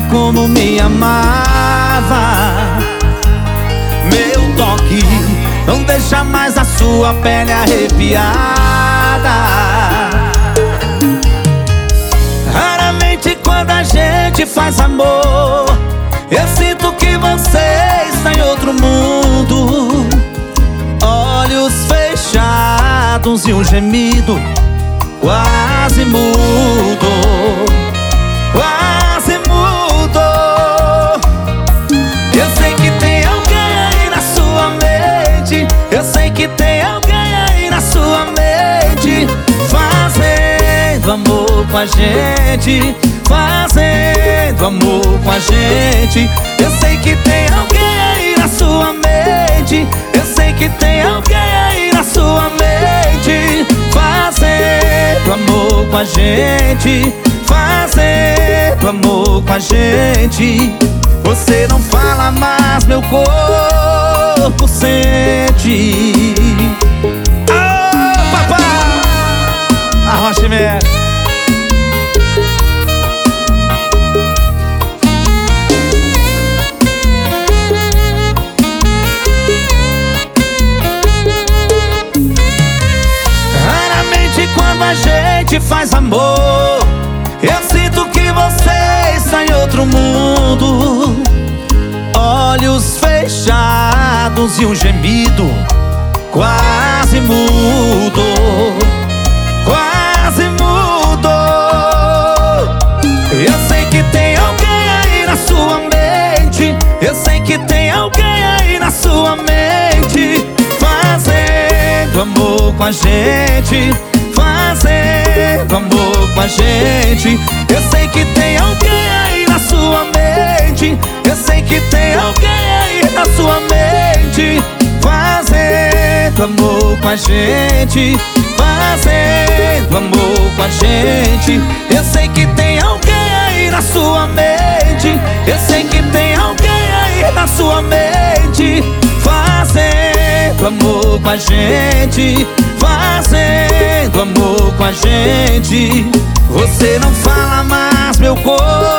como me amava. Meu toque não deixa mais a sua pele arrepiada. Raramente quando a gente faz amor, eu sinto que você está em outro mundo. Olhos fechados e um gemido quase mudo, quase mudo. Eu sei que tem alguém aí na sua mente, eu sei que tem alguém aí na sua mente, fazendo amor com a gente, fazendo amor com a gente. Eu sei que tem alguém aí na sua mente, eu sei que tem alguém aí na sua mente, fazendo amor com a gente, fazendo amor com a gente. Você não fala, mas meu corpo sente. Oh, papai! Arrocha mesmo. Quando a gente faz amor, eu sinto que você está em outro mundo. Olhos fechados e um gemido quase mudo, quase mudo. Eu sei que tem alguém aí na sua mente, eu sei que tem alguém aí na sua mente, fazendo amor com a gente, fazendo amor com a gente. Eu sei que tem alguém aí na sua mente, eu sei que tem alguém aí na sua mente, fazendo amor com a gente, fazendo amor com a gente. Eu sei que tem alguém aí na sua mente, eu sei que tem alguém aí na sua mente, fazendo amor com a gente, fazendo amor com a gente. Você não fala, mas meu corpo